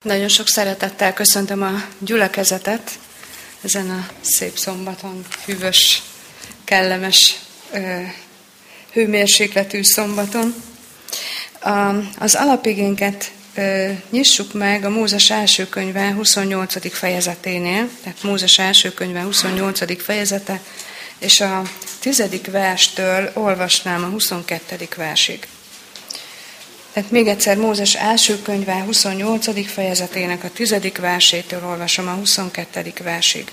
Nagyon sok szeretettel köszöntöm a gyülekezetet ezen a szép szombaton, hűvös, kellemes, hőmérsékletű szombaton. Az alapigénket nyissuk meg a Mózes első könyve 28. fejezeténél, tehát Mózes első könyve 28. fejezete, és a 10. verstől olvasnám a 22. versig. Tehát még egyszer Mózes első könyve 28. fejezetének a 10. versétől olvasom a 22. versig.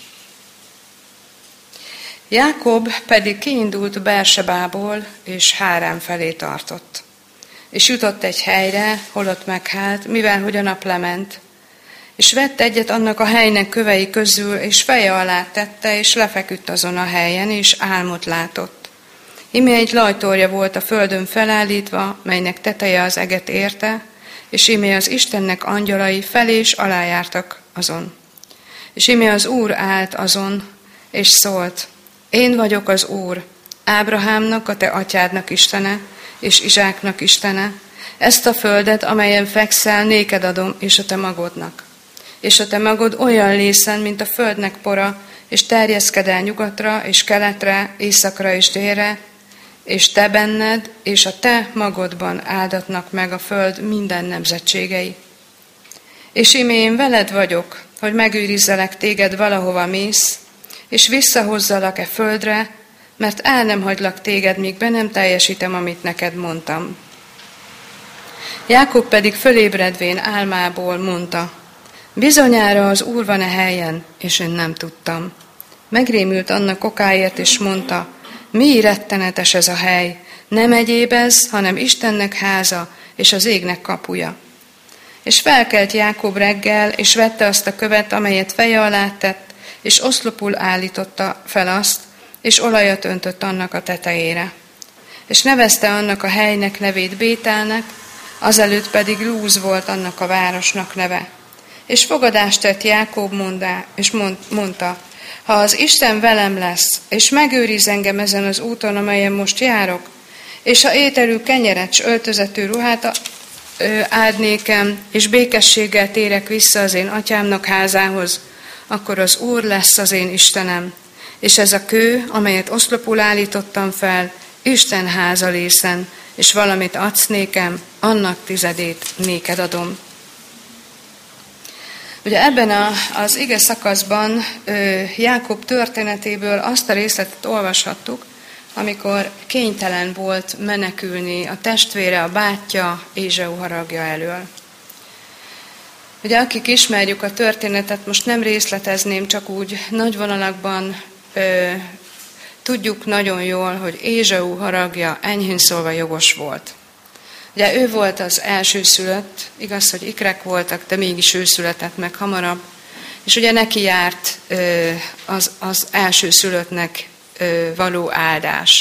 Jákob pedig kiindult Beersebából, és Hárán felé tartott. És jutott egy helyre, holott meghált, mivel hogy a nap lement. És vett egyet annak a helynek kövei közül, és feje alá tette, és lefeküdt azon a helyen, és álmot látott. Íme egy lajtorja volt a földön felállítva, melynek teteje az eget érte, és íme az Istennek angyalai fel és alá jártak azon. És íme az Úr állt azon, és szólt: Én vagyok az Úr, Ábrahámnak, a te atyádnak Istene, és Izsáknak Istene. Ezt a földet, amelyen fekszel, néked adom, és a te magodnak. És a te magod olyan lészen, mint a földnek pora, és terjeszked el nyugatra, és keletre, északra és délre, és te benned, és a te magodban áldatnak meg a föld minden nemzetségei. És íme én veled vagyok, hogy megőrizzelek téged valahova mész, és visszahozzalak e földre, mert el nem hagylak téged, míg be nem teljesítem, amit neked mondtam. Jákob pedig fölébredvén álmából mondta: Bizonyára az Úr van e helyen, és én nem tudtam. Megrémült annak okáért, és mondta: Mi rettenetes ez a hely, nem egyéb ez, hanem Istennek háza, és az égnek kapuja. És felkelt Jákob reggel, és vette azt a követ, amelyet feje alá tett, és oszlopul állította fel azt, és olajat öntött annak a tetejére. És nevezte annak a helynek nevét Bételnek, azelőtt pedig Lúz volt annak a városnak neve. És fogadást tett Jákob és mondta: Ha az Isten velem lesz, és megőriz engem ezen az úton, amelyen most járok, és ha ételű kenyeret s öltözetű ruhát áld nékem, és békességgel térek vissza az én atyámnak házához, akkor az Úr lesz az én Istenem, és ez a kő, amelyet oszlopul állítottam fel, Isten háza lészen, és valamit adsz nékem, annak tizedét néked adom. Ugye ebben az ige szakaszban Jákob történetéből azt a részletet olvashattuk, amikor kénytelen volt menekülni a testvére, a bátyja, Ézsau haragja elől. Ugye akik ismerjük a történetet, most nem részletezném, csak úgy nagy vonalakban tudjuk nagyon jól, hogy Ézsau haragja enyhén szólva jogos volt. Ugye ő volt az elsőszülött, igaz, hogy ikrek voltak, de mégis ő született meg hamarabb, és ugye neki járt az elsőszülöttnek való áldás.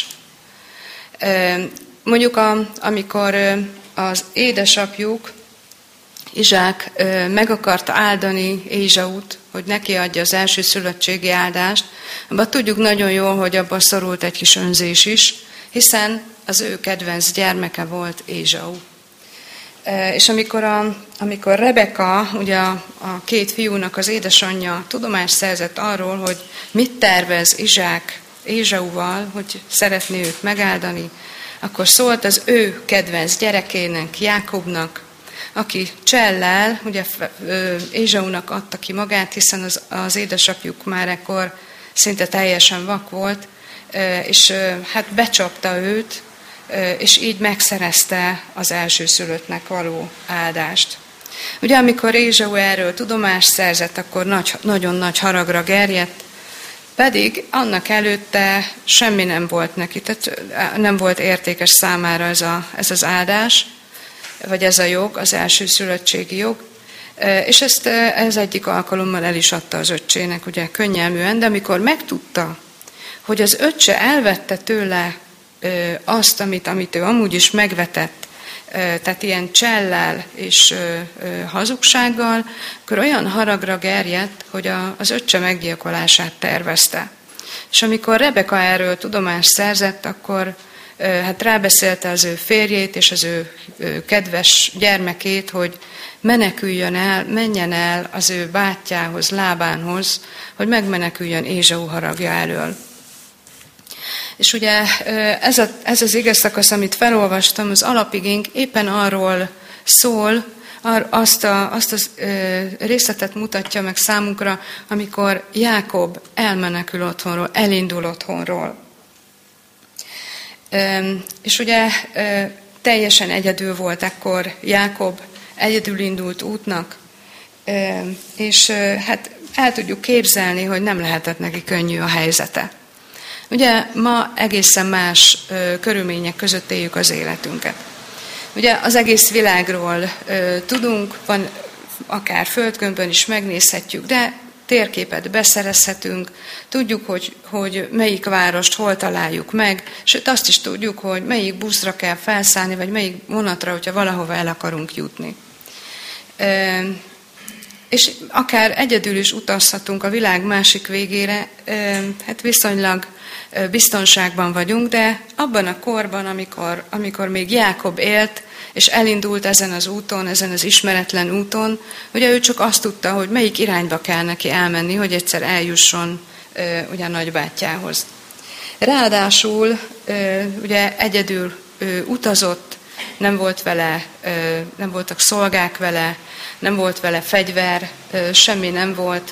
Mondjuk amikor az édesapjuk, Izsák meg akarta áldani Ézsaut, hogy neki adja az elsőszülöttségi áldást, abban tudjuk nagyon jól, hogy abban szorult egy kis önzés is, hiszen az ő kedvenc gyermeke volt Ézsau. És amikor Rebeka, ugye a két fiúnak az édesanyja tudomást szerzett arról, hogy mit tervez Izsák Ézsauval, hogy szeretné őt megáldani, akkor szólt az ő kedvenc gyerekének, Jákobnak, aki csellel, ugye Ézsaunak adta ki magát, hiszen az édesapjuk már ekkor szinte teljesen vak volt, és hát becsapta őt, és így megszerezte az elsőszülöttnek való áldást. Ugye amikor Ézsau erről tudomást szerzett, akkor nagyon nagy haragra gerjedt, pedig annak előtte semmi nem volt neki, tehát nem volt értékes számára ez az áldás, vagy ez a jog, az elsőszülöttségi jog, és ez egyik alkalommal el is adta az öccsének, ugye könnyelműen, de amikor megtudta, hogy az öccse elvette tőle azt, amit ő amúgy is megvetett, tehát ilyen csellel és hazugsággal, akkor olyan haragra gerjedt, hogy az öccse meggyilkolását tervezte. És amikor Rebeka erről tudomást szerzett, akkor hát rábeszélte az ő férjét és az ő kedves gyermekét, hogy meneküljön el, menjen el az ő bátyjához, Lábánhoz, hogy megmeneküljön Ézsau haragja elől. És ugye ez az igeszakasz, amit felolvastam, az alapigénk éppen arról szól, azt a részletet mutatja meg számunkra, amikor Jákob elmenekül otthonról, elindul otthonról. És ugye teljesen egyedül volt ekkor Jákob, egyedül indult útnak, és hát el tudjuk képzelni, hogy nem lehetett neki könnyű a helyzete. Ugye ma egészen más körülmények között éljük az életünket. Ugye az egész világról tudunk, van akár földgömbön is megnézhetjük, de térképet beszerezhetünk, tudjuk, hogy melyik várost hol találjuk meg, sőt azt is tudjuk, hogy melyik buszra kell felszállni, vagy melyik vonatra, hogyha valahova el akarunk jutni. És akár egyedül is utazhatunk a világ másik végére, hát viszonylag biztonságban vagyunk, de abban a korban, amikor még Jákob élt, és elindult ezen az úton, ezen az ismeretlen úton, ugye ő csak azt tudta, hogy melyik irányba kell neki elmenni, hogy egyszer eljusson ugye a nagybátyjához. Ráadásul ugye egyedül utazott, nem voltak szolgák vele, nem volt vele fegyver, semmi nem volt,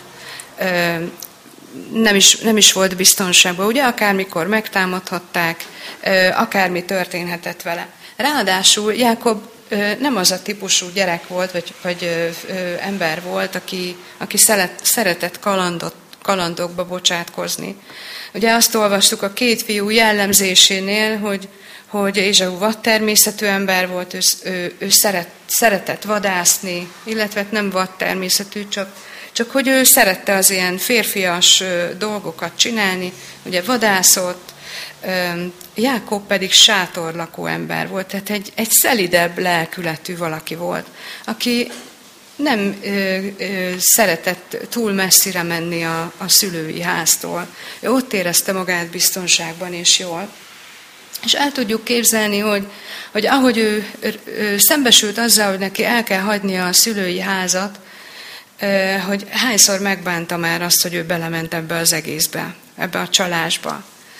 nem is volt biztonságban. Ugye akármikor megtámadhatták, akármi történhetett vele. Ráadásul Jákob nem az a típusú gyerek volt, vagy ember volt, aki szeretett kalandokba bocsátkozni. Ugye azt olvastuk a két fiú jellemzésénél, hogy Ézsau vadtermészetű ember volt, ő szeretett vadászni, illetve nem vadtermészetű, csak hogy ő szerette az ilyen férfias dolgokat csinálni, ugye vadászott, Jákob pedig sátorlakó ember volt, tehát egy szelidebb lelkületű valaki volt, aki nem szeretett túl messzire menni a szülői háztól. Ő ott érezte magát biztonságban és jól. És el tudjuk képzelni, hogy ahogy ő szembesült azzal, hogy neki el kell hagynia a szülői házat, hogy hányszor megbánta már azt, hogy ő belement ebbe az egészbe, ebbe a csalásba.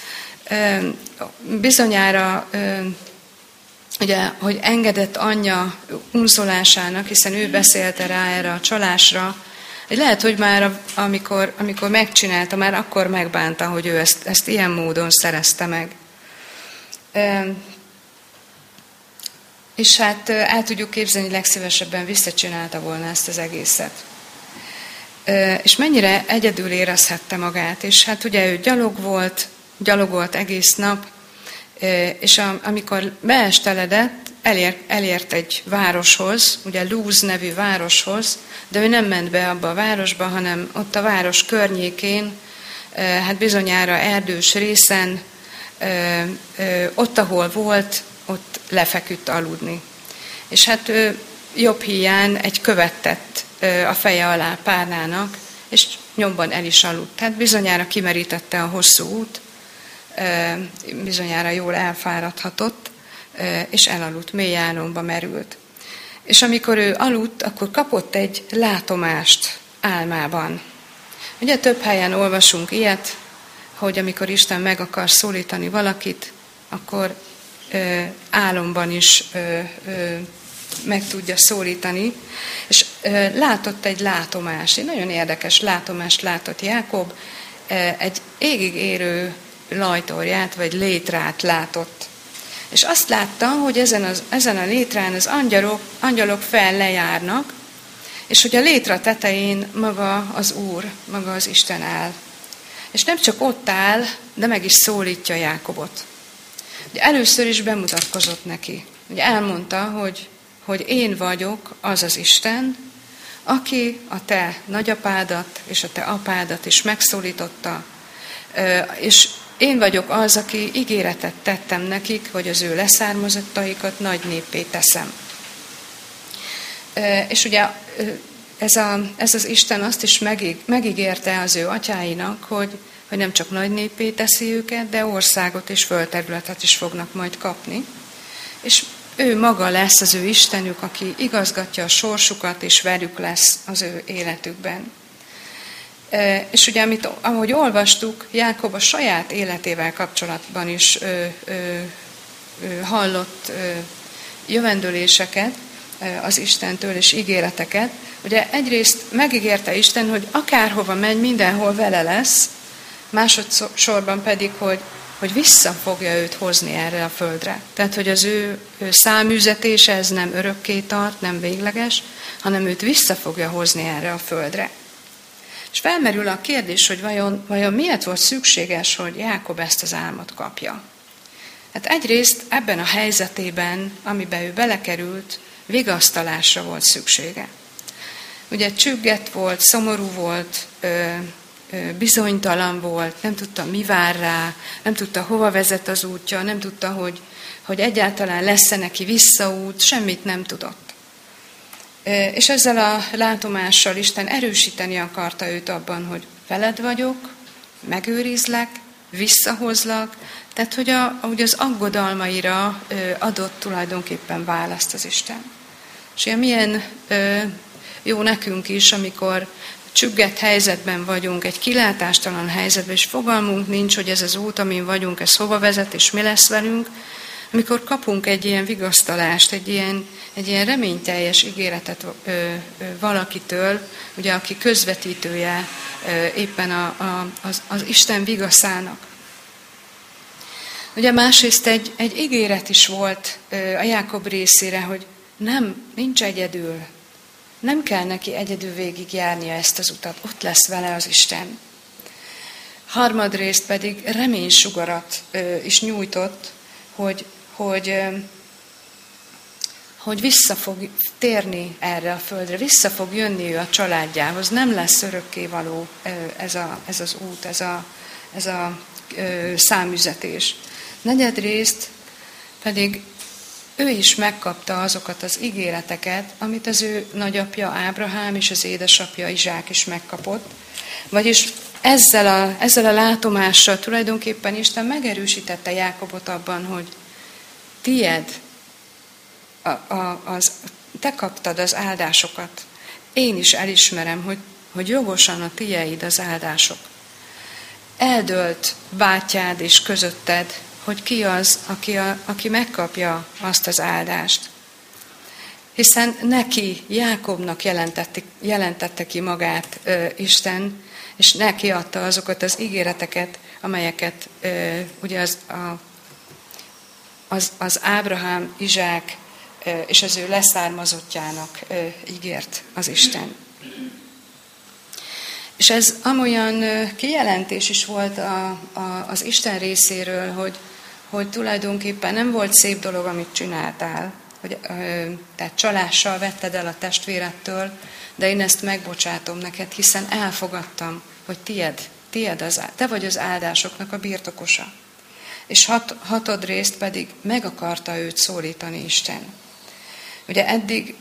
Bizonyára, ugye, hogy engedett anyja unzolásának, hiszen ő beszélte rá erre a csalásra, hogy lehet, hogy már amikor megcsinálta, már akkor megbánta, hogy ő ezt ilyen módon szerezte meg. És hát el tudjuk képzelni, hogy legszívesebben visszacsinálta volna ezt az egészet. És mennyire egyedül érezhette magát, és hát ugye ő gyalogolt egész nap, és amikor beesteledett, elért egy városhoz, ugye Lúz nevű városhoz, de ő nem ment be abba a városba, hanem ott a város környékén, hát bizonyára erdős részen, ott, ahol volt, ott lefeküdt aludni. És hát jobb híján egy követ tett a feje alá párnának, és nyomban el is aludt. Tehát bizonyára kimerítette a hosszú út, bizonyára jól elfáradhatott, és elaludt, mély álomba merült. És amikor ő aludt, akkor kapott egy látomást álmában. Ugye több helyen olvasunk ilyet, hogy amikor Isten meg akar szólítani valakit, akkor álomban is meg tudja szólítani, és látott egy látomást, egy nagyon érdekes látomást látott Jákob, egy égig érő lajtorját, vagy létrát látott. És azt látta, hogy ezen a létrán az angyalok fel lejárnak, és hogy a létra tetején maga az Úr, maga az Isten áll. És nem csak ott áll, de meg is szólítja Jákobot. Ugye először is bemutatkozott neki. Ugye elmondta, hogy én vagyok az az Isten, aki a te nagyapádat és a te apádat is megszólította, és én vagyok az, aki ígéretet tettem nekik, hogy az ő leszármazottaikat nagy néppé teszem. És ugye ez az Isten azt is megígérte az ő atyáinak, hogy nem csak nagy néppé teszi őket, de országot és földterületet is fognak majd kapni. És ő maga lesz az ő Istenük, aki igazgatja a sorsukat, és velük lesz az ő életükben. És ugye, ahogy olvastuk, Jákob a saját életével kapcsolatban is hallott jövendőléseket az Istentől, és ígéreteket. Ugye egyrészt megígérte Isten, hogy akárhova megy, mindenhol vele lesz, másodszorban pedig, hogy vissza fogja őt hozni erre a földre. Tehát, hogy az ő száműzetése ez nem örökké tart, nem végleges, hanem őt vissza fogja hozni erre a földre. És felmerül a kérdés, hogy vajon miért volt szükséges, hogy Jákob ezt az álmot kapja. Hát egyrészt ebben a helyzetében, amiben ő belekerült, vigasztalásra volt szüksége. Ugye csüggett volt, szomorú volt, bizonytalan volt, nem tudta, mi vár rá, nem tudta, hova vezet az útja, nem tudta, hogy egyáltalán lesz-e neki visszaút, semmit nem tudott. És ezzel a látomással Isten erősíteni akarta őt abban, hogy veled vagyok, megőrizlek, visszahozlak, tehát hogy az aggodalmaira adott tulajdonképpen választ az Isten. És ilyen milyen jó nekünk is, amikor csüggett helyzetben vagyunk, egy kilátástalan helyzetben, és fogalmunk nincs, hogy ez az út, amin vagyunk, ez hova vezet, és mi lesz velünk, amikor kapunk egy ilyen vigasztalást, egy ilyen reményteljes ígéretet valakitől, ugye, aki közvetítője éppen az Isten vigaszának. Ugye másrészt egy ígéret is volt a Jákob részére, hogy nincs egyedül, nem kell neki egyedül végigjárnia ezt az utat, ott lesz vele az Isten. Harmadrészt pedig reménysugarat is nyújtott, hogy vissza fog térni erre a földre, vissza fog jönni ő a családjához, nem lesz örökkévaló ez az út, ez a számüzetés. Negyedrészt pedig ő is megkapta azokat az ígéreteket, amit az ő nagyapja Ábrahám és az édesapja Izsák is megkapott. Vagyis ezzel a látomással tulajdonképpen Isten megerősítette Jákobot abban, hogy tied, te kaptad az áldásokat. Én is elismerem, hogy jogosan a tieid az áldások. Eldőlt bátyád és közötted, hogy ki az, aki megkapja azt az áldást. Hiszen neki, Jákobnak jelentette ki magát Isten, és neki adta azokat az ígéreteket, amelyeket ugye az Ábrahám, Izsák és az ő leszármazottjának ígért az Isten. És ez amolyan kijelentés is volt az Isten részéről, hogy tulajdonképpen nem volt szép dolog, amit csináltál, tehát csalással vetted el a testvérettől, de én ezt megbocsátom neked, hiszen elfogadtam, hogy te vagy az áldásoknak a birtokosa. És hatodrészt pedig meg akarta őt szólítani Isten. Ugye eddig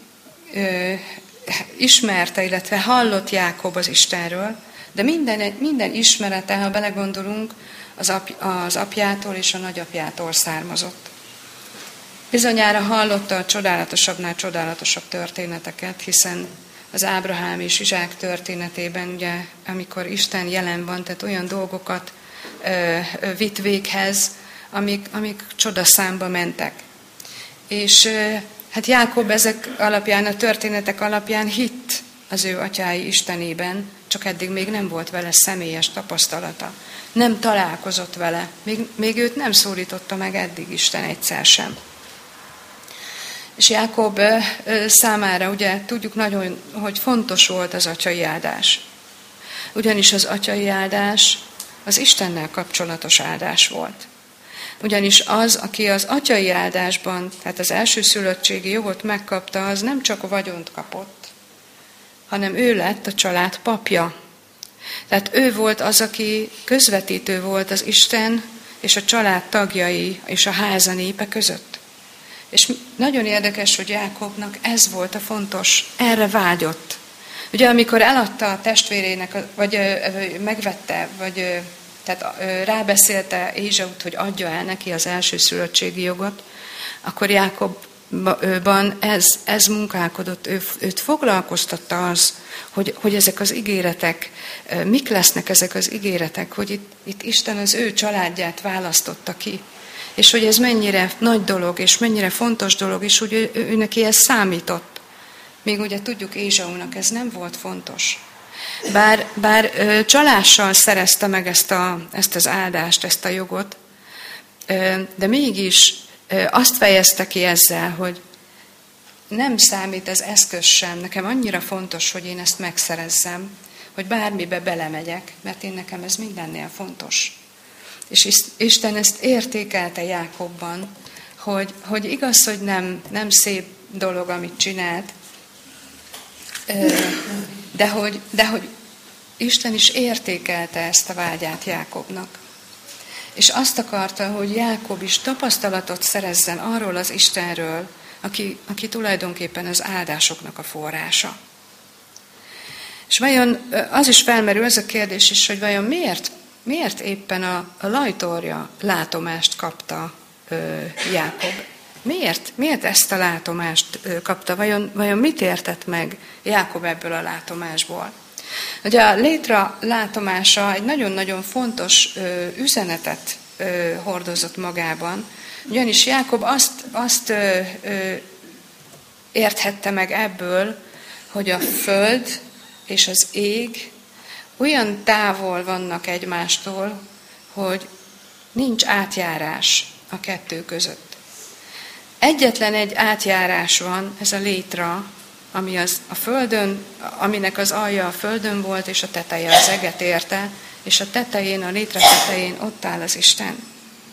ismerte, illetve hallott Jákob az Istenről, de minden ismerete, ha belegondolunk, az apjától és a nagyapjától származott. Bizonyára hallotta a csodálatosabbnál csodálatosabb történeteket, hiszen az Ábrahám és Izsák történetében, ugye, amikor Isten jelen van, tehát olyan dolgokat vitt véghez, amik csodaszámba mentek. És hát Jákob ezek alapján, a történetek alapján hitt az ő atyái Istenében, csak eddig még nem volt vele személyes tapasztalata. Nem találkozott vele, még őt nem szólította meg eddig Isten egyszer sem. És Jákob számára ugye tudjuk nagyon, hogy fontos volt az atyai áldás. Ugyanis az atyai áldás az Istennel kapcsolatos áldás volt. Ugyanis az, aki az atyai áldásban, tehát az elsőszülöttségi jogot megkapta, az nem csak vagyont kapott, hanem ő lett a család papja. Tehát ő volt az, aki közvetítő volt az Isten és a család tagjai és a háza népe között. És nagyon érdekes, hogy Jákobnak ez volt a fontos, erre vágyott. Ugye amikor eladta a testvérének, vagy megvette, vagy tehát rábeszélte Ézsaut, hogy adja el neki az elsőszülöttségi jogot, akkor Jákobban ez munkálkodott, őt foglalkoztatta az, hogy ezek az ígéretek, mik lesznek ezek az ígéretek, hogy itt Isten az ő családját választotta ki, és hogy ez mennyire nagy dolog, és mennyire fontos dolog, és hogy ő neki ez számított. Még ugye tudjuk, Ézsaunak ez nem volt fontos. Bár csalással szerezte meg ezt az áldást, ezt a jogot, de mégis azt fejezte ki ezzel, hogy nem számít ez eszköz sem. Nekem annyira fontos, hogy én ezt megszerezzem, hogy bármibe belemegyek, mert nekem ez mindennél fontos. És Isten ezt értékelte Jákobban, hogy igaz, hogy nem szép dolog, amit csinált, de hogy Isten is értékelte ezt a vágyát Jákobnak. És azt akarta, hogy Jákob is tapasztalatot szerezzen arról az Istenről, aki tulajdonképpen az áldásoknak a forrása. És vajon az is felmerül, ez a kérdés is, hogy vajon miért éppen a lajtorja látomást kapta Jákob? Miért ezt a látomást kapta? Vajon mit értett meg Jákob ebből a látomásból? Ugye a létra látomása egy nagyon-nagyon fontos üzenetet hordozott magában, ugyanis Jákob azt érthette meg ebből, hogy a föld és az ég olyan távol vannak egymástól, hogy nincs átjárás a kettő között. Egyetlen egy átjárás van, ez a létra, ami a földön, aminek az alja a földön volt, és a teteje az eget érte, és a tetején, a létre tetején ott áll az Isten.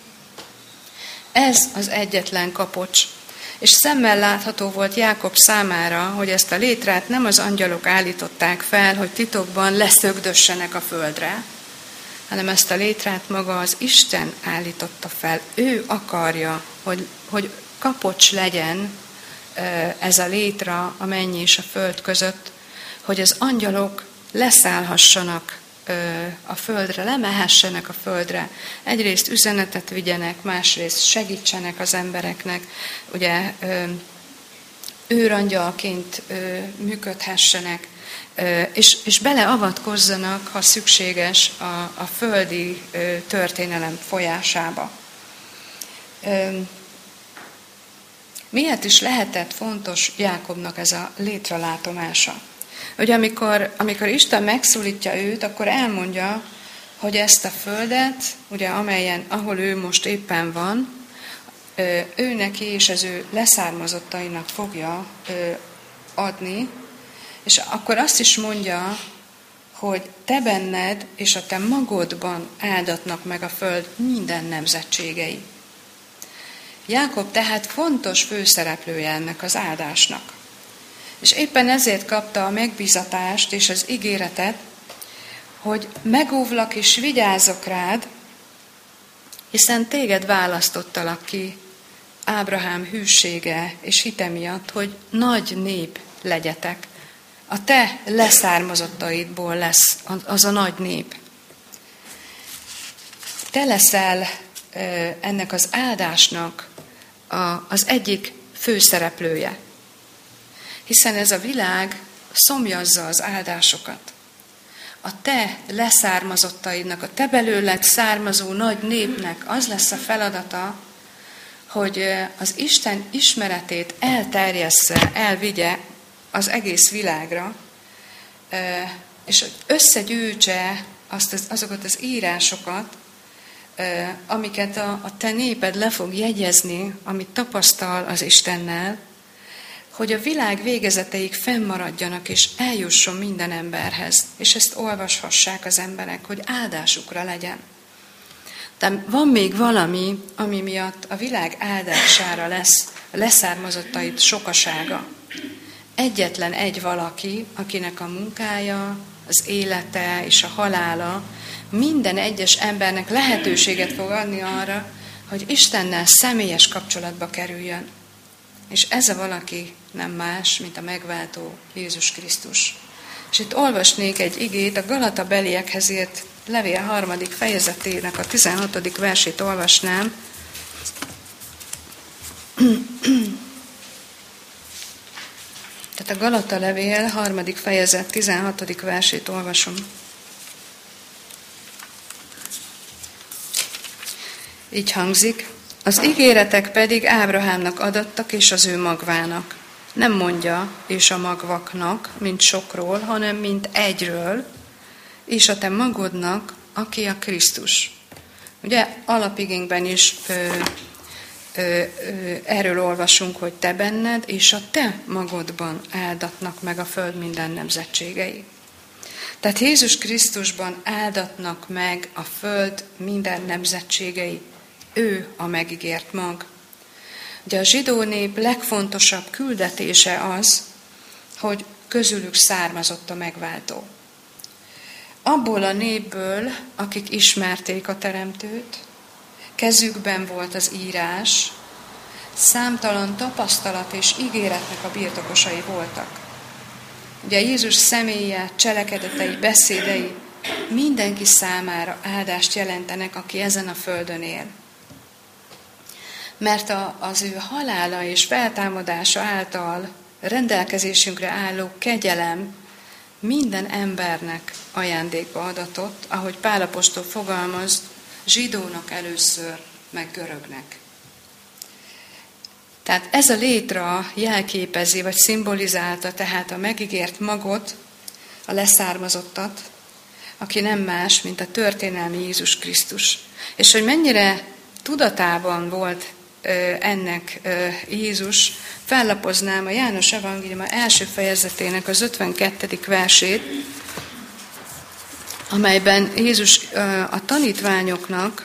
Ez az egyetlen kapocs. És szemmel látható volt Jákob számára, hogy ezt a létrát nem az angyalok állították fel, hogy titokban leszögdössenek a földre, hanem ezt a létrát maga az Isten állította fel. Ő akarja, hogy kapocs legyen ez a létra a menny és a föld között, hogy az angyalok leszállhassanak a földre, lemehessenek a földre. Egyrészt üzenetet vigyenek, másrészt segítsenek az embereknek, ugye őrangyalként működhessenek, és beleavatkozzanak, ha szükséges, a földi történelem folyásába. Miért is lehetett fontos Jákobnak ez a létralátomása? Hogy amikor Isten megszólítja őt, akkor elmondja, hogy ezt a földet, ugye ahol ő most éppen van, ő neki és az ő leszármazottainak fogja adni, és akkor azt is mondja, hogy te benned és a te magodban áldatnak meg a föld minden nemzetségei. Jákob tehát fontos főszereplője ennek az áldásnak. És éppen ezért kapta a megbízatást és az ígéretet, hogy megóvlak és vigyázok rád, hiszen téged választottalak ki Ábrahám hűsége és hite miatt, hogy nagy nép legyetek. A te leszármazottaidból lesz az a nagy nép. Te leszel ennek az áldásnak az egyik főszereplője. Hiszen ez a világ szomjazza az áldásokat. A te leszármazottaidnak, a te belőled származó nagy népnek az lesz a feladata, hogy az Isten ismeretét elterjessze, elvigye az egész világra, és összegyűjtse azokat az írásokat, amiket a te néped le fog jegyezni, amit tapasztal az Istennel, hogy a világ végezeteig fennmaradjanak, és eljusson minden emberhez, és ezt olvashassák az emberek, hogy áldásukra legyen. De van még valami, ami miatt a világ áldására lesz a leszármazottaid sokasága. Egyetlen egy valaki, akinek a munkája, az élete és a halála minden egyes embernek lehetőséget fog adni arra, hogy Istennel személyes kapcsolatba kerüljön. És ez a valaki nem más, mint a megváltó Jézus Krisztus. És itt olvasnék egy igét, a Galata beliekhez írt levél 3. fejezetének a 16. versét olvasnám. Tehát a Galata levél 3. fejezet 16. versét olvasom. Így hangzik: az ígéretek pedig Ábrahámnak adattak, és az ő magvának. Nem mondja, és a magvaknak, mint sokról, hanem mint egyről, és a te magodnak, aki a Krisztus. Ugye alapigénkben is erről olvasunk, hogy te benned, és a te magodban áldatnak meg a föld minden nemzetségei. Tehát Jézus Krisztusban áldatnak meg a föld minden nemzetségei. Ő a megígért mag. Ugye a zsidó nép legfontosabb küldetése az, hogy közülük származott a megváltó. Abból a népből, akik ismerték a Teremtőt, kezükben volt az írás, számtalan tapasztalat és ígéretnek a birtokosai voltak. Ugye Jézus személye, cselekedetei, beszédei mindenki számára áldást jelentenek, aki ezen a földön él. Mert az ő halála és feltámadása által rendelkezésünkre álló kegyelem minden embernek ajándékba adatott, ahogy Pál apostol fogalmaz, zsidónak először, meg görögnek. Tehát ez a létra jelképezi, vagy szimbolizálta tehát a megígért magot, a leszármazottat, aki nem más, mint a történelmi Jézus Krisztus. És hogy mennyire tudatában volt ennek Jézus, fellapoznám a János evangéliuma első fejezetének az 52. versét, amelyben Jézus a tanítványoknak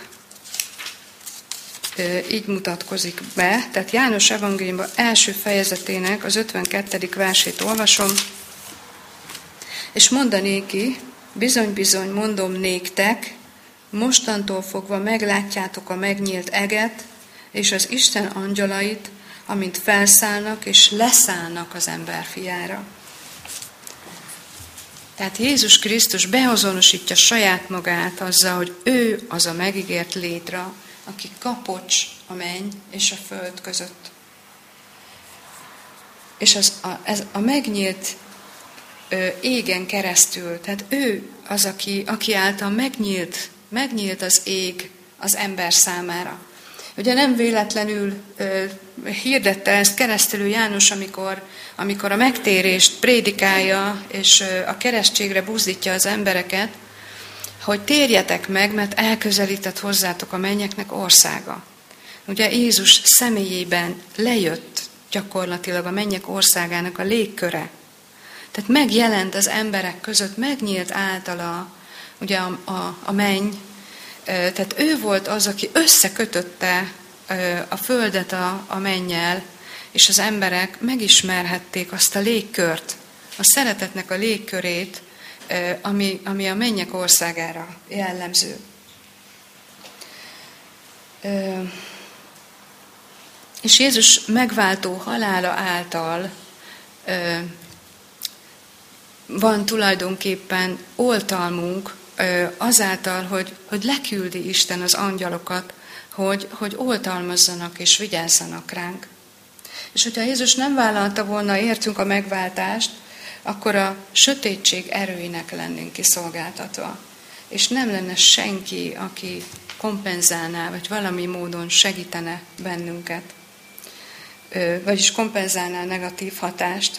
így mutatkozik be. Tehát János evangéliuma első fejezetének az 52. versét olvasom, és mondanéki, bizony-bizony mondom néktek, mostantól fogva meglátjátok a megnyílt eget, és az Isten angyalait, amint felszállnak és leszállnak az ember fiára. Tehát Jézus Krisztus beazonosítja saját magát azzal, hogy ő az a megígért létra, aki kapocs a menny és a föld között. És ez a megnyílt égen keresztül, tehát ő az, aki által megnyílt az ég az ember számára. Ugye nem véletlenül hirdette ezt Keresztelő János, amikor a megtérést prédikálja, és a keresztségre buzdítja az embereket, hogy térjetek meg, mert elközelített hozzátok a mennyeknek országa. Ugye Jézus személyében lejött gyakorlatilag a mennyek országának a légköre. Tehát megjelent az emberek között, megnyílt általa ugye a menny. Tehát ő volt az, aki összekötötte a földet a mennyel, és az emberek megismerhették azt a légkört, a szeretetnek a légkörét, ami a mennyek országára jellemző. És Jézus megváltó halála által van tulajdonképpen oltalmunk azáltal, hogy leküldi Isten az angyalokat, hogy oltalmazzanak és vigyázzanak ránk. És hogyha Jézus nem vállalta volna értünk a megváltást, akkor a sötétség erőinek lennénk kiszolgáltatva. És nem lenne senki, aki kompenzálná, vagy valami módon segítene bennünket. Vagyis kompenzálná a negatív hatást.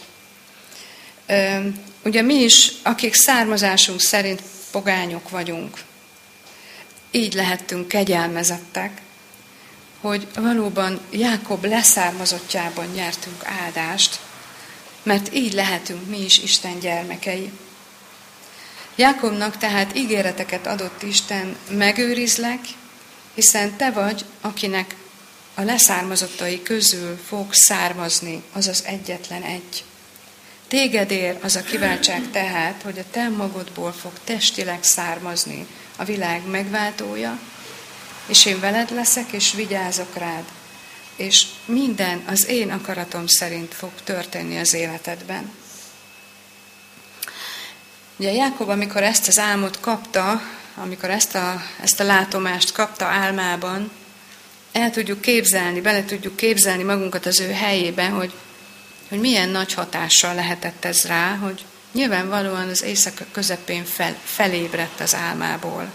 Ugye mi is, akik származásunk szerint pogányok vagyunk, így lehettünk kegyelmezettek, hogy valóban Jákob leszármazottjában nyertünk áldást, mert így lehetünk mi is Isten gyermekei. Jákobnak tehát ígéreteket adott Isten, megőrizlek, hiszen te vagy, akinek a leszármazottai közül fog származni, azaz egyetlen egy. Téged ér az a kiváltság tehát, hogy a te magodból fog testileg származni a világ megváltója, és én veled leszek, és vigyázok rád, és minden az én akaratom szerint fog történni az életedben. Ugye Jákob, amikor ezt az álmot kapta, amikor ezt a látomást kapta álmában, el tudjuk képzelni, bele tudjuk képzelni magunkat az ő helyében, hogy milyen nagy hatással lehetett ez rá, hogy nyilvánvalóan az éjszaka közepén felébredt az álmából.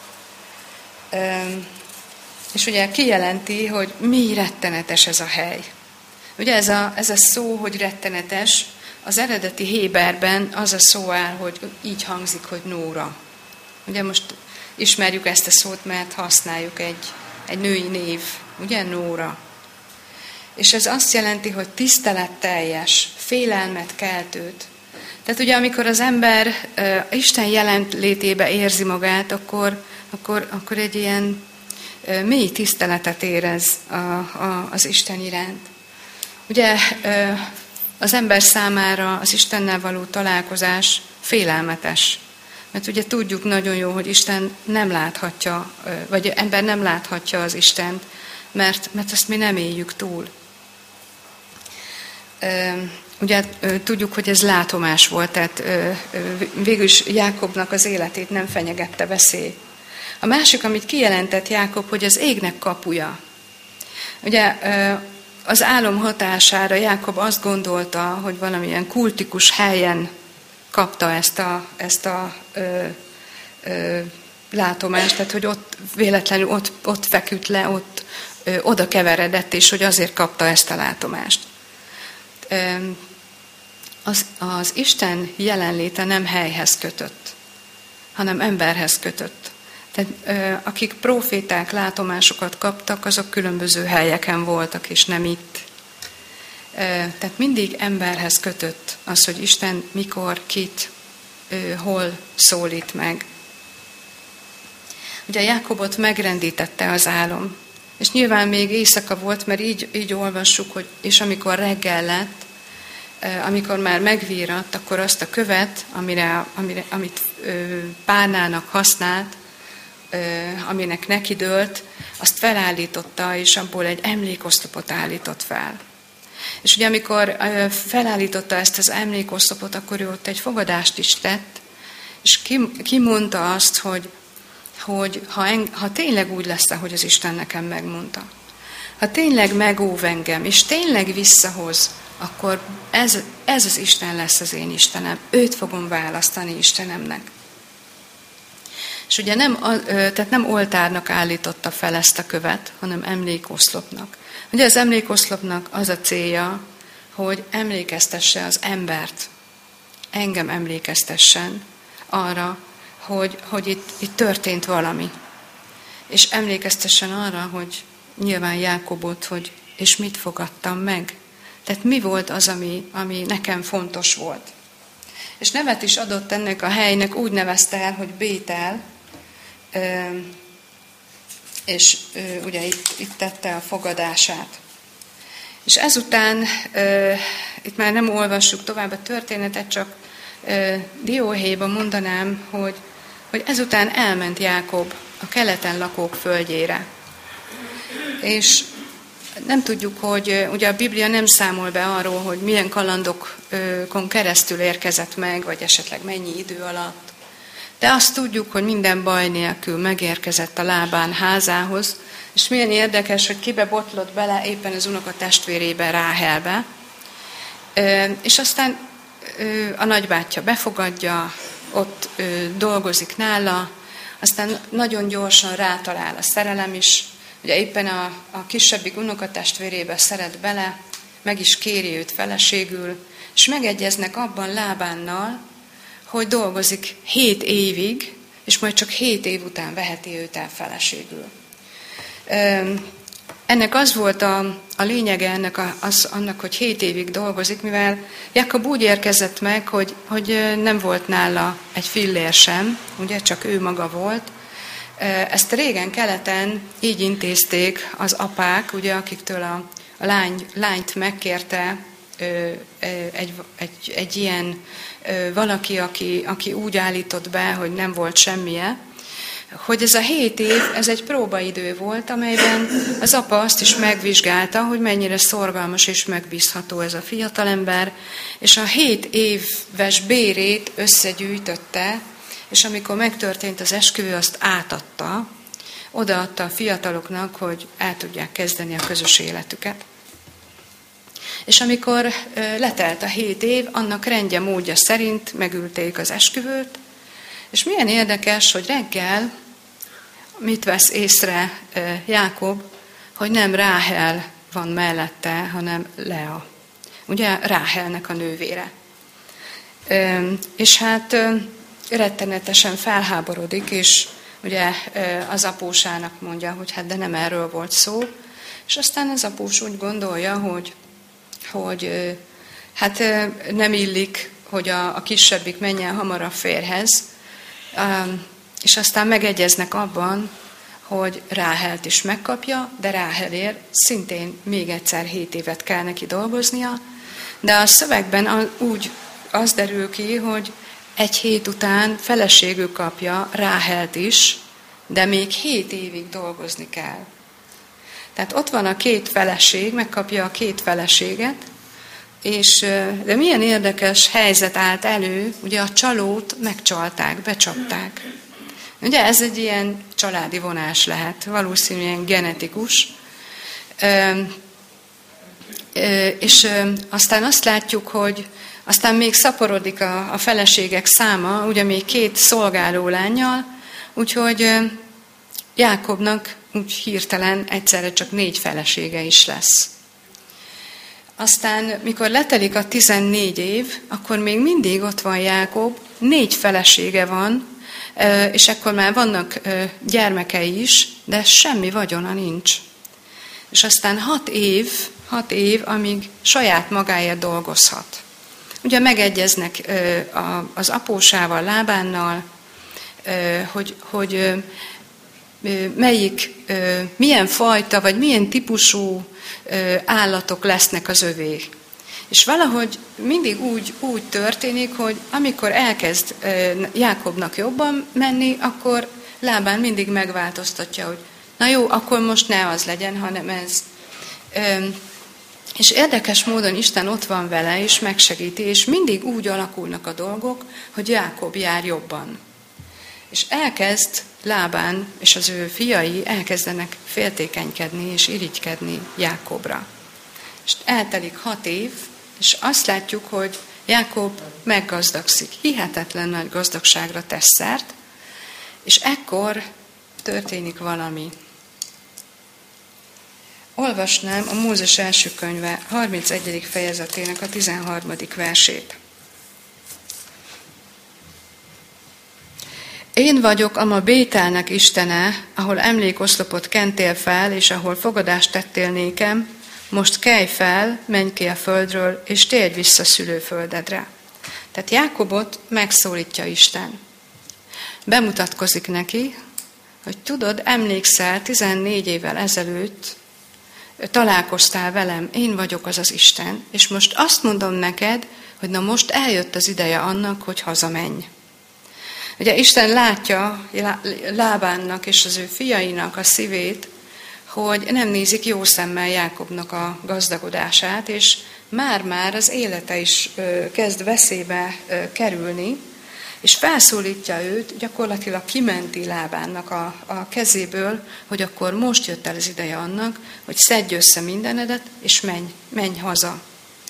És ugye kijelenti, hogy mi rettenetes ez a hely. Ugye ez a szó, hogy rettenetes, az eredeti héberben az a szó áll, hogy így hangzik, hogy Nóra. Ugye most ismerjük ezt a szót, mert használjuk egy női név, ugye Nóra. És ez azt jelenti, hogy tiszteletteljes, félelmet keltőt. Tehát ugye amikor az ember Isten jelenlétébe érzi magát, akkor egy ilyen mély tiszteletet érez az Isten iránt. Ugye az ember számára az Istennel való találkozás félelmetes. Mert ugye tudjuk nagyon jó, hogy Isten nem láthatja, vagy ember nem láthatja az Istent, mert ezt mi nem éljük túl. Ugye tudjuk, hogy ez látomás volt, tehát végülis Jákobnak az életét nem fenyegette veszély. A másik, amit kijelentett Jákob, hogy az égnek kapuja. Ugye az álom hatására Jákob azt gondolta, hogy valamilyen kultikus helyen kapta ezt a látomást, tehát hogy ott véletlenül ott feküdt le, oda keveredett, és hogy azért kapta ezt a látomást. Az Isten jelenléte nem helyhez kötött, hanem emberhez kötött. Tehát akik proféták látomásokat kaptak, azok különböző helyeken voltak, és nem itt. Tehát mindig emberhez kötött az, hogy Isten mikor, kit, hol szólít meg. Ugye Jákobot megrendítette az álom, és nyilván még éjszaka volt, mert így olvassuk, hogy és amikor reggel lett, amikor már megvíradt, akkor azt a követ, amit párnának használt, aminek nekidőlt, azt felállította, és abból egy emlékoszlopot állított fel. És ugye amikor felállította ezt az emlékoszlopot, akkor ő ott egy fogadást is tett, és kimondta azt, hogy ha tényleg úgy lesz, ahogy az Isten nekem megmondta, ha tényleg megóv engem, és tényleg visszahoz, akkor ez az Isten lesz az én Istenem. Őt fogom választani Istenemnek. És ugye nem oltárnak állította fel ezt a követ, hanem emlékoszlopnak. Ugye az emlékoszlopnak az a célja, hogy emlékeztesse az embert, engem emlékeztessen arra, hogy itt történt valami. És emlékeztessen arra, hogy nyilván Jákobot, hogy és mit fogadtam meg. Tehát mi volt az, ami nekem fontos volt. És nevet is adott ennek a helynek, úgy nevezte el, hogy Bétel, és ugye itt tette a fogadását. És ezután, itt már nem olvassuk tovább a történetet, csak dióhéjban mondanám, hogy ezután elment Jákob a keleten lakók földjére. És nem tudjuk, hogy ugye a Biblia nem számol be arról, hogy milyen kalandokon keresztül érkezett meg, vagy esetleg mennyi idő alatt. De azt tudjuk, hogy minden baj nélkül megérkezett a Lábán házához, és milyen érdekes, hogy kibe botlott bele éppen az unokatestvérébe, Ráhelbe. És aztán a nagybátyja befogadja, ott dolgozik nála, aztán nagyon gyorsan rátalál a szerelem is, ugye éppen a kisebbik unokatestvérébe szeret bele, meg is kéri őt feleségül, és megegyeznek abban Lábánnal, hogy dolgozik 7 évig, és majd csak 7 év után veheti őt el feleségül. Ennek az volt a lényege annak, hogy 7 évig dolgozik, mivel Jákob úgy érkezett meg, hogy nem volt nála egy fillér sem, ugye csak ő maga volt. Ezt régen keleten így intézték az apák, ugye, akiktől a lányt megkérte egy ilyen valaki, aki úgy állított be, hogy nem volt semmije, hogy ez a 7 év, ez egy próbaidő volt, amelyben az apa azt is megvizsgálta, hogy mennyire szorgalmas és megbízható ez a fiatalember, és a 7 éves bérét összegyűjtötte, és amikor megtörtént az esküvő, azt átadta, odaadta a fiataloknak, hogy el tudják kezdeni a közös életüket. És amikor letelt a 7 év, annak rendje módja szerint megülték az esküvőt, és milyen érdekes, hogy reggel mit vesz észre Jákob, hogy nem Ráhel van mellette, hanem Lea. Ugye Ráhelnek a nővére. És hát rettenetesen felháborodik, és ugye az apósának mondja, hogy hát de nem erről volt szó. És aztán az após úgy gondolja, hogy hát nem illik, hogy a kisebbik menjen hamarabb férjhez, és aztán megegyeznek abban, hogy Ráhelt is megkapja, de Ráhelért szintén még egyszer 7 évet kell neki dolgoznia, de a szövegben úgy az derül ki, hogy 1 hét után feleségül kapja Ráhelt is, de még 7 évig dolgozni kell. Tehát ott van a 2 feleség, megkapja a 2 feleséget, de milyen érdekes helyzet állt elő, ugye a csalót megcsalták, becsapták. Ugye ez egy ilyen családi vonás lehet, valószínűen genetikus. És aztán azt látjuk, hogy aztán még szaporodik a feleségek száma, ugye még 2 szolgáló lánnyal, úgyhogy Jákobnak úgy hirtelen egyszerre csak 4 felesége is lesz. Aztán, mikor letelik a 14 év, akkor még mindig ott van Jákob, 4 felesége van, és akkor már vannak gyermekei is, de semmi vagyona nincs. És aztán 6 év, amíg saját magáért dolgozhat. Ugye megegyeznek az apósával, Lábánnal, hogy milyen fajta, vagy milyen típusú állatok lesznek az övé. És valahogy mindig úgy történik, hogy amikor elkezd Jákobnak jobban menni, akkor Lábán mindig megváltoztatja, hogy na jó, akkor most ne az legyen, hanem ez. És érdekes módon Isten ott van vele, és megsegíti, és mindig úgy alakulnak a dolgok, hogy Jákob jár jobban. És elkezd Lábán és az ő fiai elkezdenek féltékenykedni és irigykedni Jákobra. És eltelik 6 év, és azt látjuk, hogy Jákob meggazdagszik, hihetetlen nagy gazdagságra tesz szert, és ekkor történik valami. Olvasnám a Mózes első könyve 31. fejezetének a 13. versét. Én vagyok a ma Bételnek Istene, ahol emlékoszlopot kentél fel, és ahol fogadást tettél nékem, most kelj fel, menj ki a földről, és térj vissza szülőföldedre. Tehát Jákobot megszólítja Isten. Bemutatkozik neki, hogy tudod, emlékszel, 14 évvel ezelőtt találkoztál velem, én vagyok az az Isten, és most azt mondom neked, hogy na most eljött az ideje annak, hogy hazamenj. Ugye Isten látja Lábánnak és az ő fiainak a szívét, hogy nem nézik jó szemmel Jákobnak a gazdagodását, és már-már az élete is kezd veszélybe kerülni, és felszólítja őt, gyakorlatilag kimenti Lábánnak a kezéből, hogy akkor most jött el az ideje annak, hogy szedj össze mindenedet, és menj haza.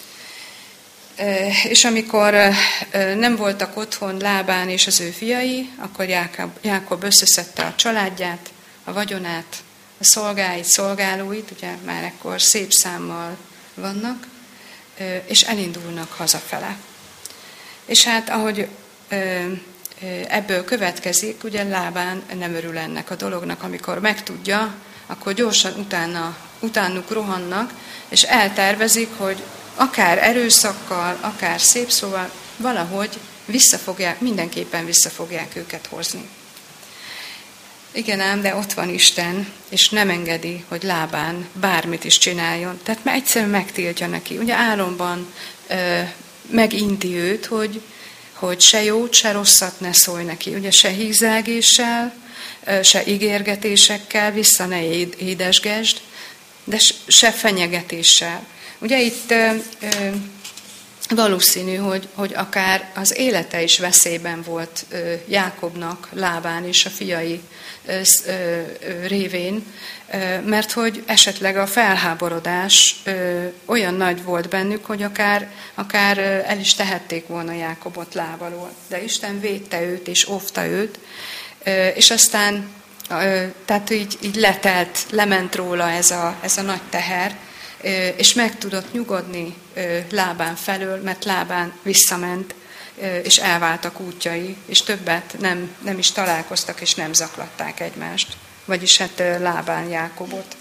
És amikor nem voltak otthon Lábán és az ő fiai, akkor Jákob összeszedte a családját, a vagyonát, a szolgáit, szolgálóit, ugye már ekkor szép számmal vannak, és elindulnak hazafele. És hát ahogy ebből következik, ugye Lábán nem örül ennek a dolognak, amikor megtudja, akkor gyorsan utánuk rohannak, és eltervezik, hogy akár erőszakkal, akár szép szóval valahogy mindenképpen vissza fogják őket hozni. Igen ám, de ott van Isten, és nem engedi, hogy Lábán bármit is csináljon. Tehát egyszerűen megtiltja neki. Ugye álomban meginti őt, hogy se jót, se rosszat ne szólj neki. Ugye se hízelgéssel, se ígérgetésekkel, vissza ne édesgesd, de se fenyegetéssel. Ugye itt valószínű, hogy akár az élete is veszélyben volt Jákobnak, Lábán és a fiai révén, mert hogy esetleg a felháborodás olyan nagy volt bennük, hogy akár el is tehették volna Jákobot lábalól. De Isten védte őt és óvta őt, és aztán tehát így lement róla ez a nagy teher, és meg tudott nyugodni Lábán felől, mert Lábán visszament, és elváltak útjai, és többet nem is találkoztak, és nem zaklatták egymást. Vagyis hát Lábán Jákobot.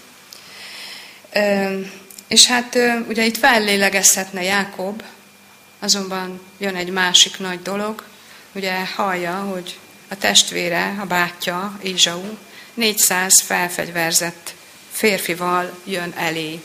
És hát ugye itt fellélegezhetne Jákob, azonban jön egy másik nagy dolog, ugye hallja, hogy a testvére, a bátyja, Ézsau 400 felfegyverzett férfival jön elé.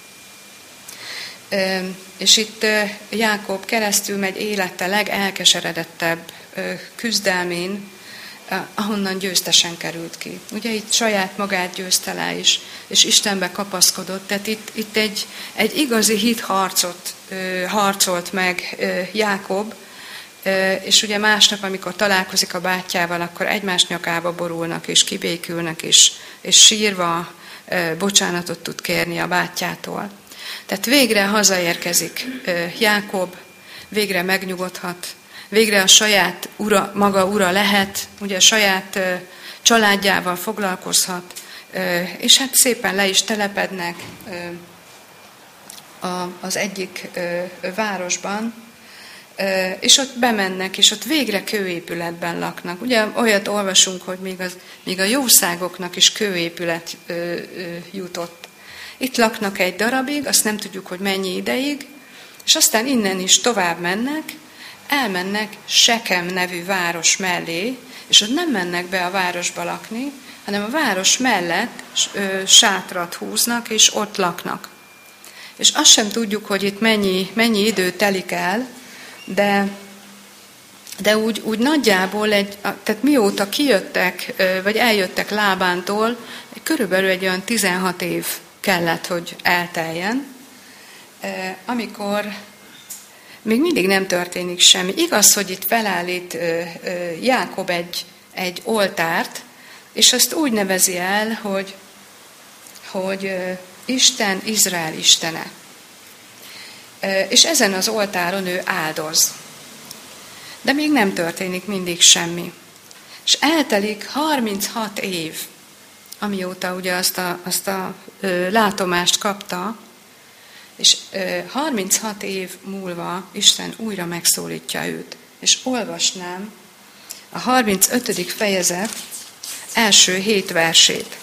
És itt Jákob keresztül megy élete legelkeseredettebb küzdelmén, ahonnan győztesen került ki. Ugye itt saját magát győzte le is, és Istenbe kapaszkodott, tehát itt egy igazi hitharcot harcolt meg Jákob, és ugye másnap, amikor találkozik a bátyjával, akkor egymás nyakába borulnak, és kibékülnek, és sírva bocsánatot tud kérni a bátyjától. Tehát végre hazaérkezik Jákob, végre megnyugodhat, végre a saját maga ura lehet, ugye a saját családjával foglalkozhat, és hát szépen le is telepednek az egyik városban, és ott bemennek, és ott végre kőépületben laknak. Ugye olyat olvasunk, hogy még a jószágoknak is kőépület jutott. Itt laknak egy darabig, azt nem tudjuk, hogy mennyi ideig, és aztán innen is tovább mennek, elmennek Sekem nevű város mellé, és ott nem mennek be a városba lakni, hanem a város mellett sátrat húznak, és ott laknak. És azt sem tudjuk, hogy itt mennyi idő telik el, de úgy nagyjából, tehát mióta kijöttek, vagy eljöttek Lábántól, körülbelül egy olyan 16 év kellett, hogy elteljen, amikor még mindig nem történik semmi. Igaz, hogy itt felállít Jákob egy oltárt, és azt úgy nevezi el, hogy Isten, Izrael istene. És ezen az oltáron ő áldoz. De még nem történik mindig semmi. És eltelik 36 év, amióta ugye azt a látomást kapta, és 36 év múlva Isten újra megszólítja őt. És olvasnám a 35. fejezet első 7 versét.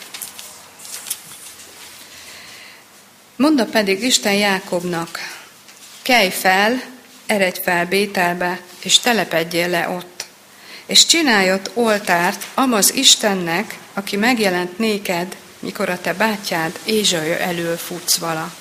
Mondta pedig Isten Jákobnak, kelj fel, eredj fel Bételbe, és telepedjél le ott, és csinálj ott oltárt amaz Istennek, aki megjelent néked, mikor a te bátyád Ézsau elől futsz vala.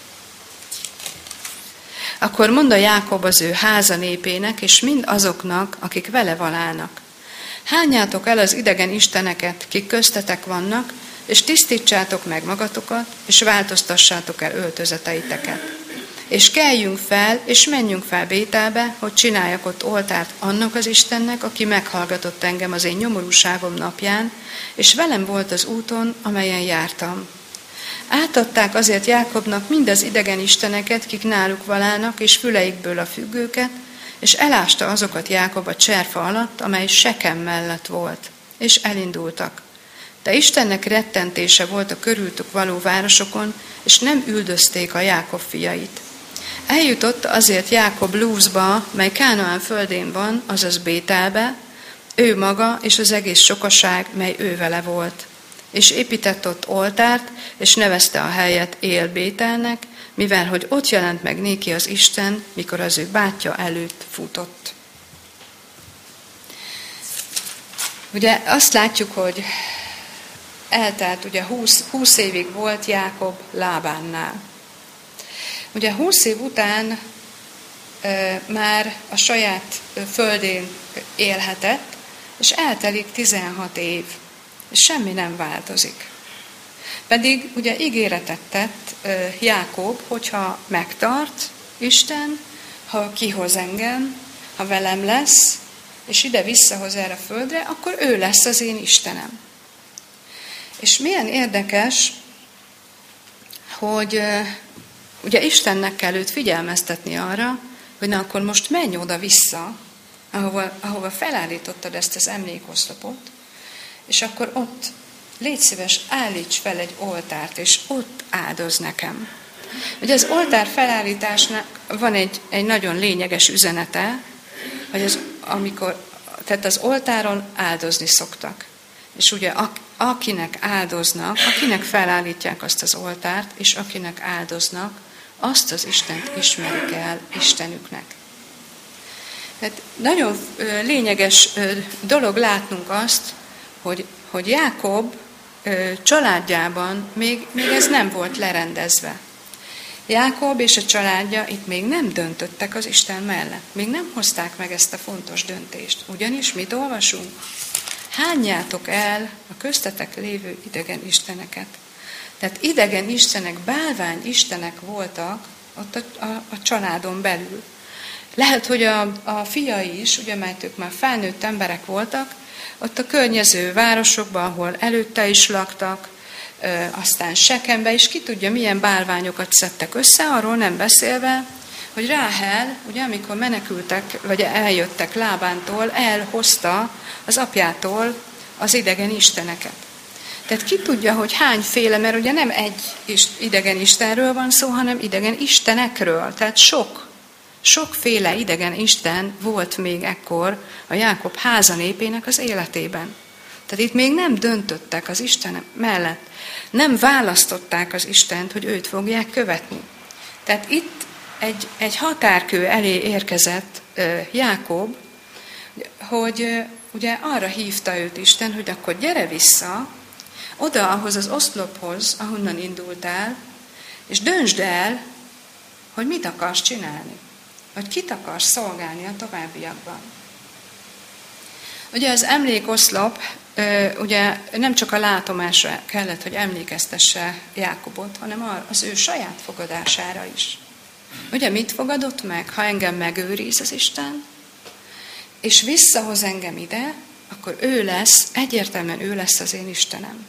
Akkor mondta Jákob az ő háza népének, és mind azoknak, akik vele valálnak. Hányjátok el az idegen isteneket, kik köztetek vannak, és tisztítsátok meg magatokat, és változtassátok el öltözeteiteket. És keljünk fel, és menjünk fel Bételbe, hogy csináljak ott oltárt annak az Istennek, aki meghallgatott engem az én nyomorúságom napján, és velem volt az úton, amelyen jártam. Átadták azért Jákobnak mind az idegen isteneket, kik náluk valálnak, és füleikből a függőket, és elásta azokat Jákob a cserfa alatt, amely Sekem mellett volt, és elindultak. De Istennek rettentése volt a körültük való városokon, és nem üldözték a Jákob fiait. Eljutott azért Jákob Lúzba, mely Kánaán földén van, azaz Bételbe, ő maga és az egész sokaság, mely ő vele volt. És épített ott oltárt, és nevezte a helyet Él-Bételnek, mivel hogy ott jelent meg néki az Isten, mikor az ő bátyja előtt futott. Ugye azt látjuk, hogy eltelt, ugye 20 évig volt Jákob Lábánnál. Ugye 20 év után már a saját földén élhetett, és eltelik 16 év. és semmi nem változik. Pedig ugye ígéretet tett Jákob, hogyha megtart Isten, ha kihoz engem, ha velem lesz, és ide visszahoz erre a földre, akkor ő lesz az én Istenem. És milyen érdekes, hogy ugye Istennek kell őt figyelmeztetni arra, hogy na akkor most menj oda-vissza, ahova felállítottad ezt az emlékoszlopot, és akkor ott légy szíves, állíts fel egy oltárt, és ott áldoz nekem. Ugye az oltár felállításnak van egy nagyon lényeges üzenete, hogy tehát az oltáron áldozni szoktak. És ugye akinek áldoznak, akinek felállítják azt az oltárt, és akinek áldoznak, azt az Istent ismerik el Istenüknek. Tehát nagyon lényeges dolog látnunk azt, hogy Jákob családjában még ez nem volt lerendezve. Jákob és a családja itt még nem döntöttek az Isten mellett. Még nem hozták meg ezt a fontos döntést. Ugyanis mit olvasunk? Hányjátok el a köztetek lévő idegen isteneket. Tehát idegen istenek, bálvány istenek voltak ott a családon belül. Lehet, hogy a fiai is, ugye mert ők már felnőtt emberek voltak, ott a környező városokban, ahol előtte is laktak, aztán Sekembe, és ki tudja, milyen bálványokat szedtek össze, arról nem beszélve, hogy Ráhel, ugye amikor menekültek, vagy eljöttek Lábántól, elhozta az apjától az idegen isteneket. Tehát ki tudja, hogy hányféle, mert ugye nem egy idegen istenről van szó, hanem idegen istenekről. Tehát sokféle idegen isten volt még ekkor a Jákob háza népének az életében. Tehát itt még nem döntöttek az Isten mellett. Nem választották az Istent, hogy őt fogják követni. Tehát itt egy határkő elé érkezett Jákob, hogy ugye arra hívta őt Isten, hogy akkor gyere vissza, oda ahhoz az oszlophoz, ahonnan indultál, és döntsd el, hogy mit akarsz csinálni, vagy kit akarsz szolgálni a továbbiakban. Ugye az emlékoszlop ugye nem csak a látomásra kellett, hogy emlékeztesse Jákobot, hanem az ő saját fogadására is. Ugye mit fogadott meg? Ha engem megőriz az Isten, és visszahoz engem ide, akkor ő lesz, egyértelműen ő lesz az én Istenem.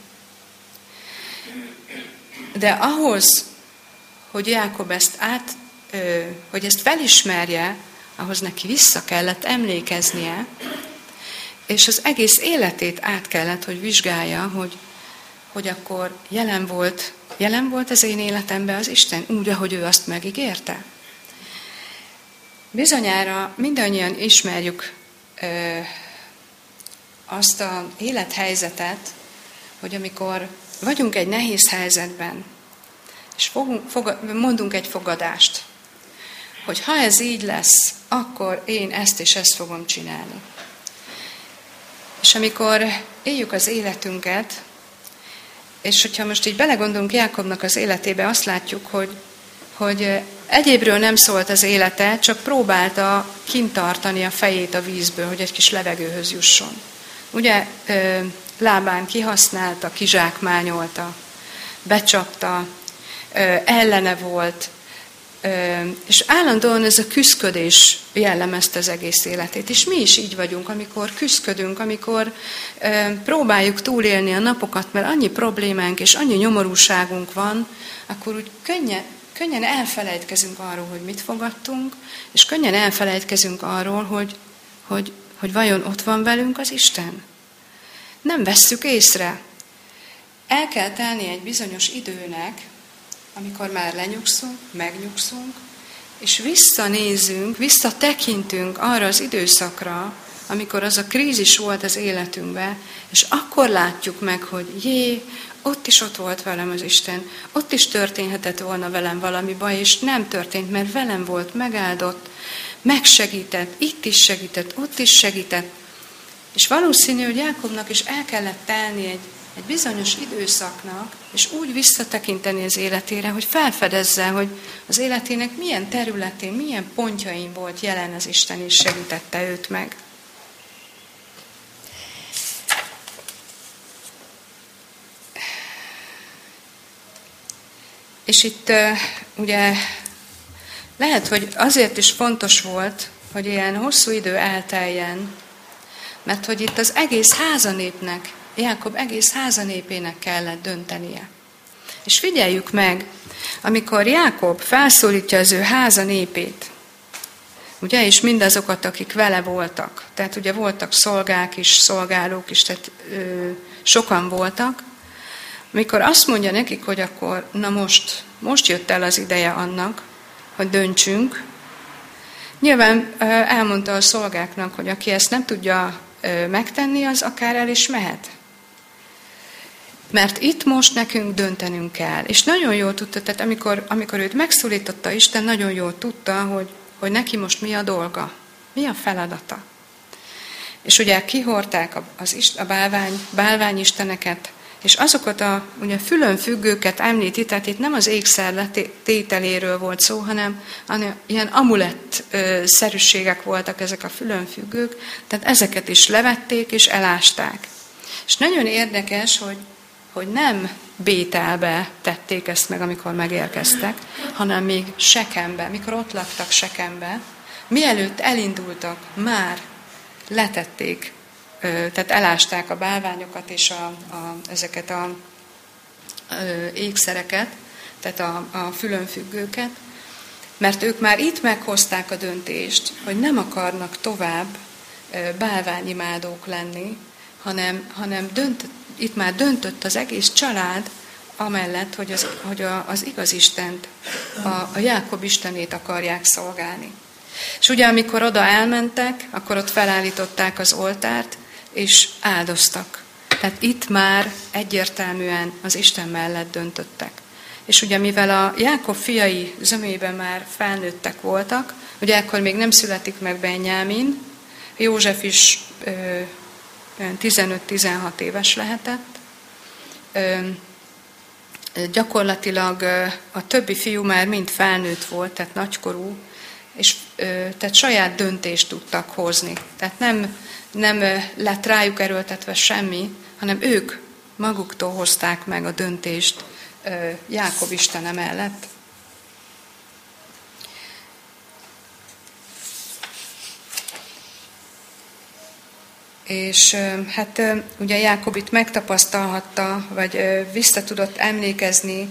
De ahhoz, hogy Jákob hogy ezt felismerje, ahhoz neki vissza kellett emlékeznie, és az egész életét át kellett, hogy vizsgálja, hogy akkor jelen volt az én életemben az Isten, úgy, ahogy ő azt megígérte. Bizonyára mindannyian ismerjük azt az élethelyzetet, hogy amikor vagyunk egy nehéz helyzetben, és mondunk egy fogadást, hogy ha ez így lesz, akkor én ezt és ezt fogom csinálni. És amikor éljük az életünket, és hogyha most így belegondolunk Jákobnak az életébe, azt látjuk, hogy egyébről nem szólt az élete, csak próbálta kint tartani a fejét a vízből, hogy egy kis levegőhöz jusson. Ugye Lábán kihasználta, kizsákmányolta, becsapta, ellene volt, és állandóan ez a küszködés jellemezte az egész életét. És mi is így vagyunk, amikor küszködünk, amikor próbáljuk túlélni a napokat, mert annyi problémánk és annyi nyomorúságunk van, akkor úgy könnyen elfelejtkezünk arról, hogy mit fogadtunk, és könnyen elfelejtkezünk arról, hogy vajon ott van velünk az Isten. Nem vesszük észre. El kell telni egy bizonyos időnek, amikor már lenyugszunk, megnyugszunk, és visszanézünk, visszatekintünk arra az időszakra, amikor az a krízis volt az életünkben, és akkor látjuk meg, hogy ott is ott volt velem az Isten, ott is történhetett volna velem valami baj, és nem történt, mert velem volt, megáldott, megsegített, itt is segített, ott is segített. És valószínű, hogy Jákobnak is el kellett telni egy bizonyos időszaknak, és úgy visszatekinteni az életére, hogy felfedezze, hogy az életének milyen területén, milyen pontjain volt jelen az Isten, és segítette őt meg. És itt ugye lehet, hogy azért is fontos volt, hogy ilyen hosszú idő elteljen, mert hogy itt az egész házanépnek, Jákob egész házanépének kellett döntenie. És figyeljük meg, amikor Jákob felszólítja az ő házanépét, ugye, és mindazokat, akik vele voltak, tehát ugye voltak szolgák is, szolgálók is, tehát sokan voltak, amikor azt mondja nekik, hogy akkor na most jött el az ideje annak, hogy döntsünk. Nyilván elmondta a szolgáknak, hogy aki ezt nem tudja megtenni, az akár el is mehet. Mert itt most nekünk döntenünk kell. És nagyon jól tudta, tehát amikor őt megszólította Isten, nagyon jól tudta, hogy neki most mi a dolga, mi a feladata. És ugye kihordták a bálványisteneket, és azokat a ugye fülön függőket említi, tehát itt nem az ékszer letételéről volt szó, hanem ilyen amulett-szerűségek voltak ezek a fülön függők, tehát ezeket is levették és elásták. És nagyon érdekes, hogy nem Bételbe tették ezt meg, amikor megérkeztek, hanem még Sekembe, mikor ott laktak Sekembe, mielőtt elindultak, már letették, tehát elásták a bálványokat és ezeket a ékszereket, tehát a fülönfüggőket, mert ők már itt meghozták a döntést, hogy nem akarnak tovább bálványimádók lenni, hanem itt már döntött az egész család amellett, hogy az igaz Istent, a Jákob Istenét akarják szolgálni. És ugye amikor oda elmentek, akkor ott felállították az oltárt, és áldoztak. Tehát itt már egyértelműen az Isten mellett döntöttek. És ugye mivel a Jákob fiai zömében már felnőttek voltak, ugye akkor még nem születik meg Benjámin, József is 15-16 éves lehetett. Gyakorlatilag a többi fiú már mind felnőtt volt, tehát nagykorú, és tehát saját döntést tudtak hozni. Tehát nem lett rájuk erőltetve semmi, hanem ők maguktól hozták meg a döntést Jákob Istene mellett. És hát ugye Jákob itt megtapasztalhatta, vagy vissza tudott emlékezni,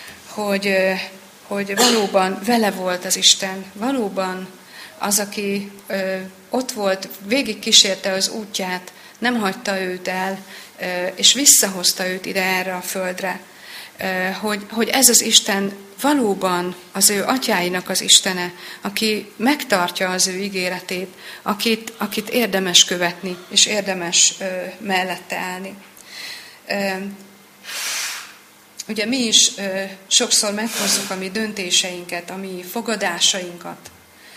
hogy valóban vele volt az Isten, valóban az, aki ott volt, végig kísérte az útját, nem hagyta őt el, és visszahozta őt ide erre a földre, hogy ez az Isten valóban az ő atyáinak az Istene, aki megtartja az ő ígéretét, akit érdemes követni, és érdemes mellette állni. Ugye mi is sokszor meghozzuk a mi döntéseinket, a mi fogadásainkat.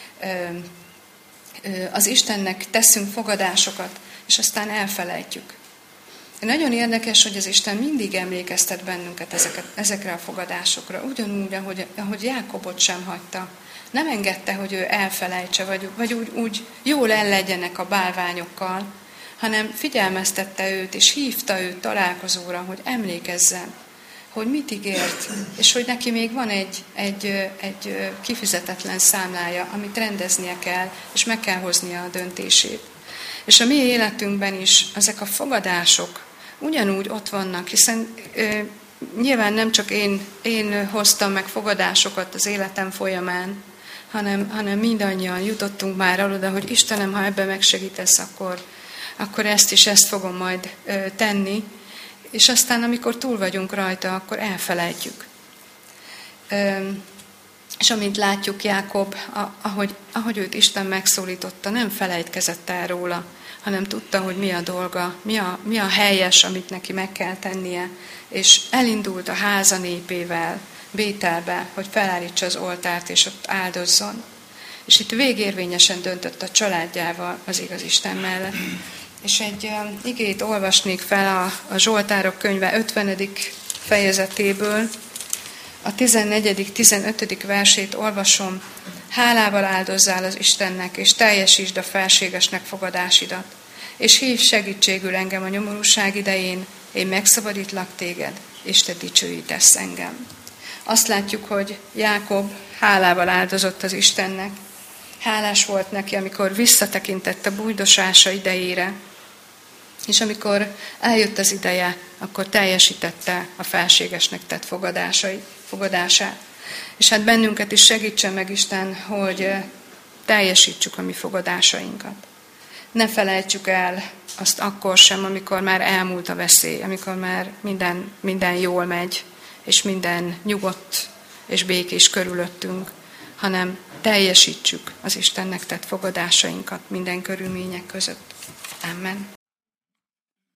Az Istennek teszünk fogadásokat, és aztán elfelejtjük. Nagyon érdekes, hogy az Isten mindig emlékeztet bennünket ezekre a fogadásokra, ugyanúgy, ahogy Jákobot sem hagyta. Nem engedte, hogy ő elfelejtse, vagy úgy jól ellegyenek a bálványokkal, hanem figyelmeztette őt, és hívta őt találkozóra, hogy emlékezzen, hogy mit ígért, és hogy neki még van egy kifizetetlen számlája, amit rendeznie kell, és meg kell hoznia a döntését. És a mi életünkben is ezek a fogadások ugyanúgy ott vannak, hiszen nyilván nem csak én hoztam meg fogadásokat az életem folyamán, hanem mindannyian jutottunk már oda, hogy Istenem, ha ebben megsegítesz, akkor ezt fogom majd tenni, és aztán, amikor túl vagyunk rajta, akkor elfelejtjük. És amint látjuk, Jákob, ahogy őt Isten megszólította, nem felejtkezett el róla, hanem tudta, hogy mi a dolga, mi a helyes, amit neki meg kell tennie, és elindult a háza népével, Bételbe, hogy felállítsa az oltárt, és ott áldozzon. És itt végérvényesen döntött a családjával az igaz Isten mellett. És egy igét olvasnék fel a Zsoltárok könyve 50. fejezetéből, a 14.-15. versét olvasom. Hálával áldozzál az Istennek, és teljesítsd a felségesnek fogadásidat, és hívj segítségül engem a nyomorúság idején, én megszabadítlak téged, és te dicsőítesz engem. Azt látjuk, hogy Jákob hálával áldozott az Istennek. Hálás volt neki, amikor visszatekintett a bújdosása idejére, és amikor eljött az ideje, akkor teljesítette a felségesnek tett fogadását. És hát bennünket is segítsen meg Isten, hogy teljesítsük a mi fogadásainkat. Ne felejtsük el azt akkor sem, amikor már elmúlt a veszély, amikor már minden jól megy, és minden nyugodt és békés körülöttünk, hanem teljesítsük az Istennek tett fogadásainkat minden körülmények között. Amen.